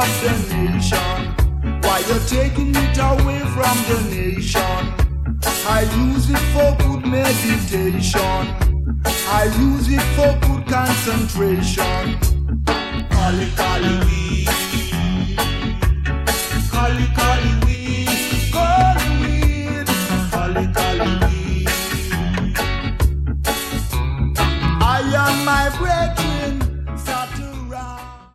of the nation. Why you're taking it away from the nation? I use it for good meditation. I use it for good concentration. Call it,